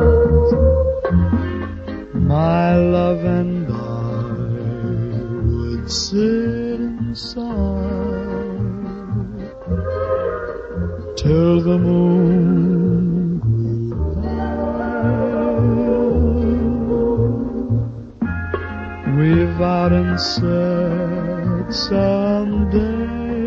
My love and I would sit inside till the moon grew high. We vowed and said someday